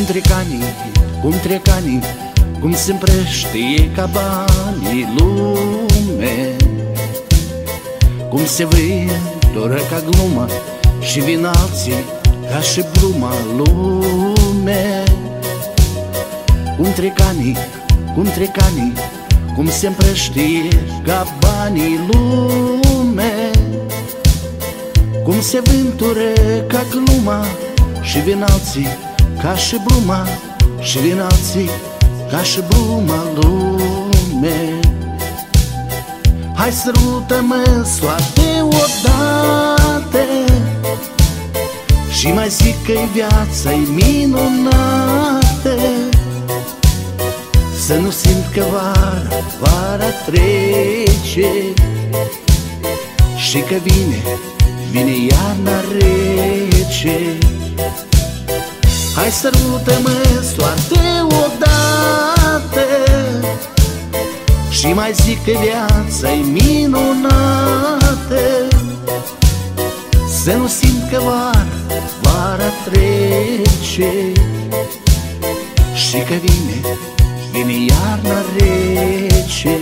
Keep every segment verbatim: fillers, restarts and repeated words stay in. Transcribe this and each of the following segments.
trec ani, cum trec ani, cum se împrăștie ca banii lume, cum se vândură ca glumă și vin alții ca și bruma lume. Cum trec ani, cum trec ani, cum se împrăștie ca banii lume, cum se vântură ca gluma și vin alții ca și bruma, și vin alții ca și bruma lume. Hai sărută-mă, soarte, odată și mai zic că-i viața-i minunată. Să nu simt că vara, vara trece și că vine, vine iarna rece. Hai sărută-mă, soarte, odată și mai zic că viața-i minunată. Să nu simt că vara, vara trece și că vine, vine iarna rece.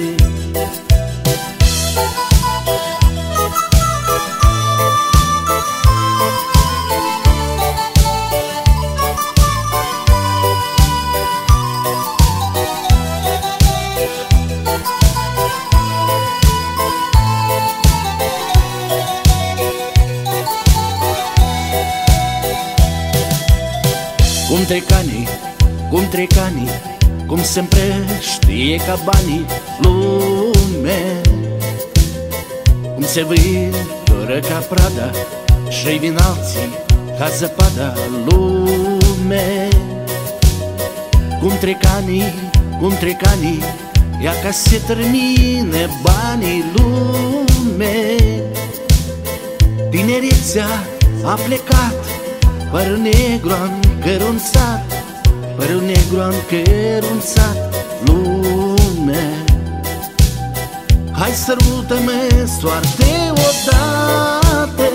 Cum trec ani, cum trec ani, cum se împrăștie ca banii lume, cum se vândură ca prada și vin alții ca zăpada lume. Cum trec ani, cum trec ani, ia ca se termine banii lume. Tinerețea a plecat, părul negru a încărunțat, părul negru a încărunțat lume. Hai sărută-mă, soarte, odată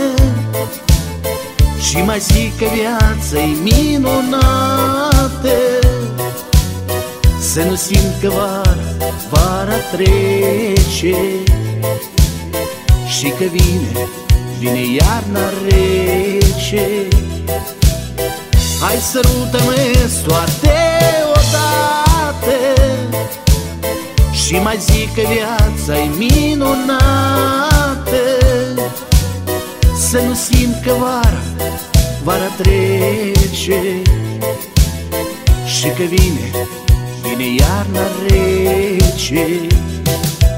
și mai zic că viața-i minunată. Să nu simt că vara, vara trece și că vine, vine iarna rece. Hai sărută-mă, soarte, odată și mai zic că viața-i minunată. Să nu simt că vara, vara trece și că vine, vine iarna rece.